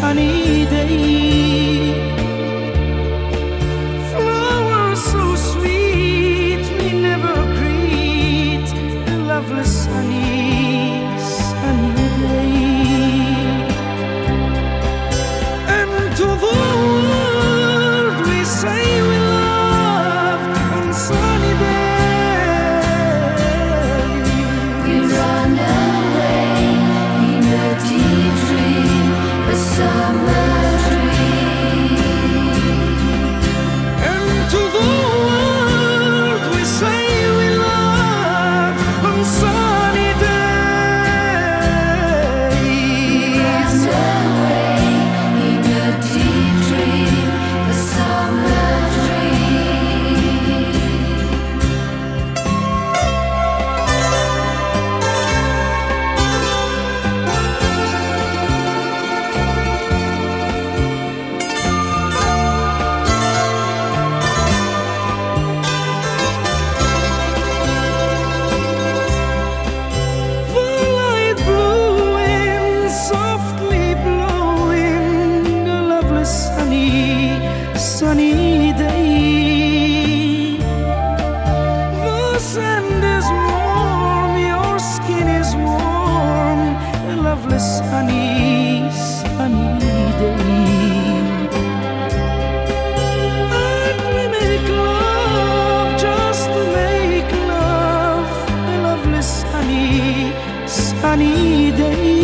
sunny day. Flowers so sweet, we never greet a lovely sunny, sunny day. And to the world we say we love on sunny day. We run away in a deep dream, a summer dream. And to the world we say we love on sunny day. We run away in a deep dream, a summer dream. The light blue wind softly blowing, a lovely sunny, sunny day. The sand is warm, your skin is warm, a lovely sunny, sunny day. And we make love just to make love, a lovely sunny, sunny day.